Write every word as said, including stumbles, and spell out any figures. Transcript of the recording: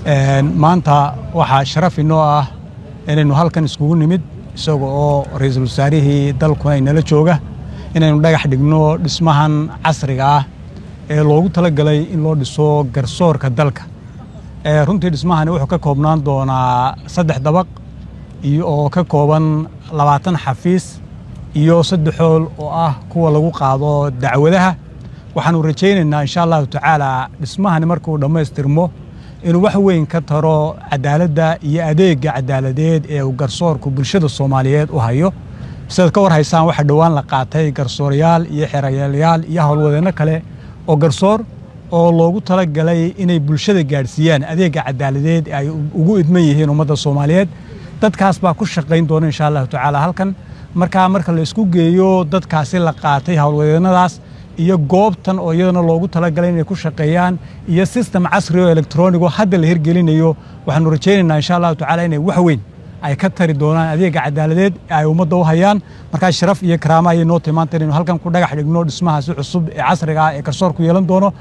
maanta waxaa sharaf inoo ah inaynu halkan iskugu nimid isaga oo ra'iisul wasaarihii dalku ay nala jooga inaynu dhagax dhigno dhismahan casriga ah ee loogu talagalay in loo dhiso garsoorka dalka. ee runtii dhismahani wuxuu ka koobnaan doonaa saddex dabaq iyo oo ka kooban labaatan xafiis iyo saddex hool oo ah kuwa lagu qaado dacwadaha. waxaanu rajaynaynaa insha Allah tacaala dhismahani markuu dhamaystirmo inuu wax weyn ka taro cadaaladda iyo adeegga cadaaladeed ee uu garsoorku bulshada Soomaaliyeed u hayo. sidoo ka war haysaan waxa dhawaan la qaatay garsoorayaal iyo xeerayaal iyo howlwadeeno kale oo garsoor oo loogu talagalay inay bulshada gaarsiiyaan adeegga cadaaladeed ay ugu idman yihiin ummadda Soomaaliyeed. dadkaas baa ku shaqayn doona insha Allah tacaala halkan marka marka la isku geeyo dadkaasi la qaatay howlwadeenadaas iyo goobtan oo iyadana loogu talagalay inay ku shaqeeyaan iyo system casri oo electronic oo hadda la hirgelinayo. waxaanu rajaynaynaa insha Allah tacaala inay wax weyn ay ka tari doonaan adeegga cadaaladeed ay ummadda u hayaan. marka sharaf iyo karaama ay noo timaanteen inuu halkan ku dhagax dhigno dhismahaasi cusub ee casriga ah ee garsoorku yeelan doono.